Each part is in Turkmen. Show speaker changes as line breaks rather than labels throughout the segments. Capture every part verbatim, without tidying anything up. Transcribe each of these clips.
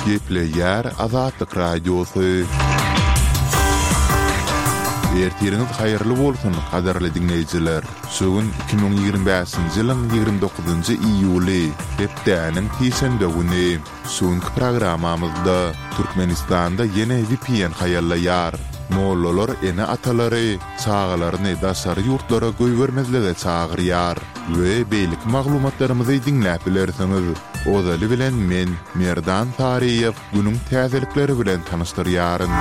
Geple yer Azatlyk radiosu. Ertiriniz hayırlı bolsun, kadarly dinleyijiler. Şugun iki bin ýygrimi beşinji ýylyň ýygrimi dokuzynjy iýuly, hepdäniň tiýşembe güni. Şuňky programamyzda Türkmenistanda ýene V P N haýallaýar. Mollalar ene atalary çağalaryny daşary ýurtlara göýbermezlige çagyrýar we beýlik maglumatlarymyzy dinläp bilersiňiz. Ozaly bilen men Merdan Tariýew günüň täzelikleri bilen tanyşdyrýaryn.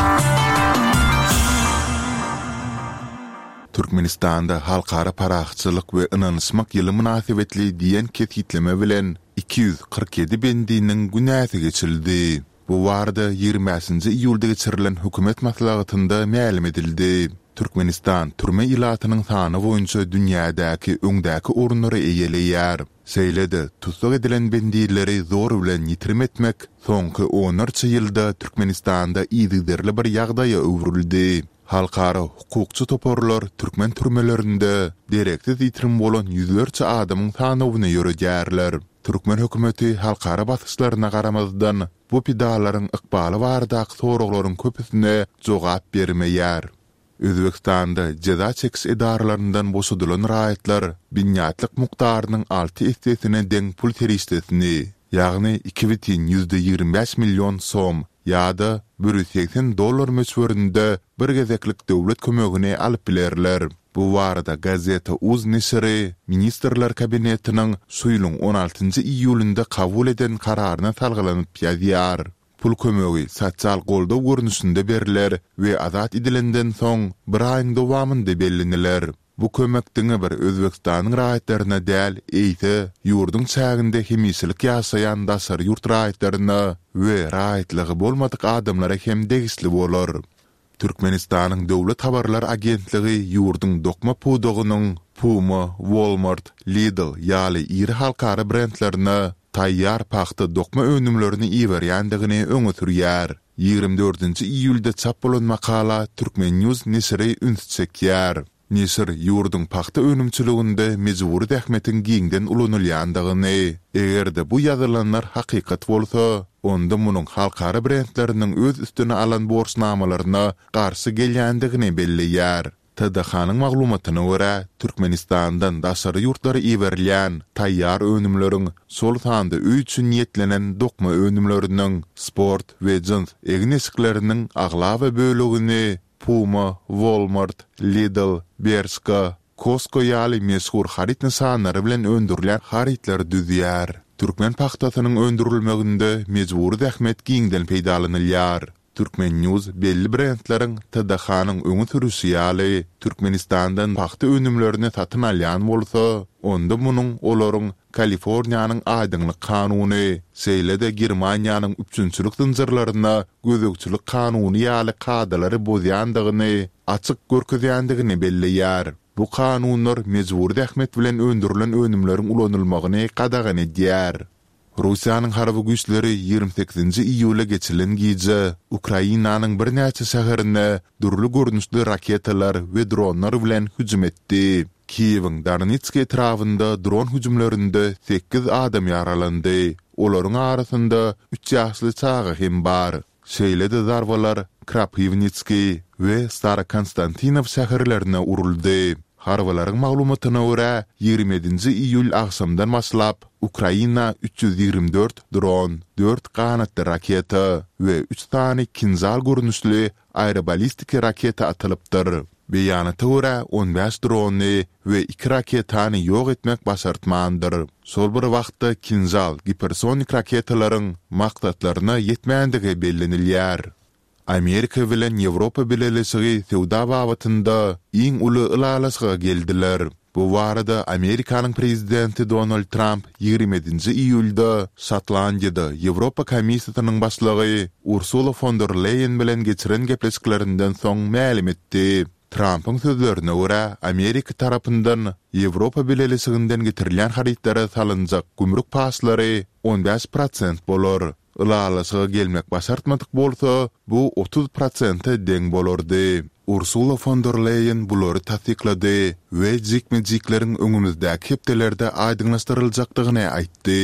Türkmenistanda halkara paraxçylyk we ynanyşmak ýyly münasibetli diýen ketgitleme bilen iki yüz kırk yedi bendiniň günäsi geçirildi. Bu warda ýygrimi beşinji iýulda geçirilen hökümet maslahatynda ma'lum edildi. Türkmenistan türme ilatynyň sany boýunça dünýädäki öňdäki orunlary eýeleýär. Seýlede tutsak edilen bendileri zor bilen ýitirim etmek soňky on ýylda Türkmenistanda ýygyderli bir ýagdaýa öwrüldi. Halkara hukukçy toporlar Türkmen türmelerinde direksiz ýitirim bolan ýüzlerçe adamyň sanawyny ýörejärler. Türkmen hökümeti halkara basyşlaryna garamazdan bu pidalaryň ykbaly bardak soraglaryň köpüsine jogap bermeýär. Özbekistanda ceza çekiş edarlarından boşadylan raýatlar binýatlyk mukdarynyň alty hissesine deň pul terişdesini, ýagny iki бүтүн yüzde ýygrimi beş milyon som ýa-da bir yüz seksen dollar möçberinde bir gezeklik döwlet kömegini alyp bilerler. Bu warda gazeta Uz nesiri Ministrler Kabinetiniň suýluň on altynjy iýulynda kabul eden kararyna talgylanyp ýazýar. Pul kömegi sosial goldaw görnüşinde beriler we azat edilenden soň bir aýyň dowamynda bellenler. Bu kömekdiňe bir Özbekistanyň raýatlaryna däl, eýse ýurdun çäginde hemislik ýaşaýan daşary ýurt raýatlaryna we raýatlygy bolmadyk adamlara hem degisli bolar. Türkmenistanyň döwlet habarlar agentligi ýurdun dokma pudogynyň Puma, Walmart, Lidl ýaly iri halkara brendlerine taýýar paxta dokma önümlerini iýerýändigini öňe sürýär. ýygrimi dördünji iýulda çap bolan makala Türkmen News nesiri ünsçekýär. Nesir ýurdun paxta önümçiliginde mejburi dähmetin giňden ulanylýandygyny, egerde bu ýazylanlar hakykat bolsa, onda munyň halkara brendleriniň öz üstüne alan borçnamalaryna garşy gelýändigini belleýär. T D H-nyň maglumatyna görä, Türkmenistandan daşary ýurtlara iýerilýän taýýar önümleriň sol sanda üý üçin niýetlenen dokma önümleriniň sport we jins egnesikleriniň aglawy bölegini Puma, Walmart, Lidl, Bershka, Costco ýaly meşhur harit nisanlary bilen öndürilen haritler düzýär. Türkmen paxtasynyň öndürilmeginde mejburi dähmet giňden peýdalanylýar. Türkmen News belli brendleriň T D H-nyň öňe sürüşi ýaly Türkmenistandan paxta önümlerini satyn alýan bolsa, onda munyň olaryň Kaliforniýanyň aýdyňlyk kanuny, seýlede Germaniýanyň üçünçülük zynjyrlaryna gözegçilik kanuny ýaly kadalary bozýandygyny, açyk görkezýändigini belleýär. Bu kanunlar mejburi dähmet bilen öndürilen önümleriň ulanylmagyny qadagany edýär. Russiýanyň harby güýçleri ýygrimi sekizinji iýulda geçirilen gije Ukrainanyň bir näçe şäherine durly görnüşli raketalar we dronlar bilen hüjüm etdi. Kiýewiň Darnitski etrafynda dron hüjümlerinde sekiz adam ýaralandy. Olaryň arasynda üç ýaşly çaga hem bar. Şeýlede zarbalar Krapivnitski we Stara Konstantinov şäherlerine uruldy. Harwalaryň maglumatyna görä, ýygrimi ýedinji iýul agşamdan başlap Ukraina üç yüz ýygrimi dört dron, dört kanatly raketa we üç tane kinzal görnüşli aerobalistik raketa atylypdyr. Beýanata görä on beş drony we iki raketany ýok etmek başartmandyr. Sol bir wagtda kinzal hipersonik raketalaryň maksatlaryna ýetmändige bellenilýär. Amerika bilen Ýewropa bilelisigi sewda babatynda iň uly ılalasga geldiler. Bu warada Amerikanyň prezidenti Donald Trump ýygrimi ýedinji iýulda Şotlandiýada Ýewropa Komissiýasynyň başlygy Ursula von der Leyen bilen geçiren gepleşiklerinden soň ma'lum etdi. Trump'ın sözlerine görä, Amerika tarapyndan Ýewropa bilelisiginden getirilen haritlara salynjak gümrük paslary on beş prosent bolar. Ilalasga gelmek başartmadyk bolsa, bu otuz prosente deň bolardy. Ursula von der Leyen bulary tasdiklady we jikme-jikleriň öňümizdäki hepdelerde aýdyňlaşdyryljakdygyny aýtdy.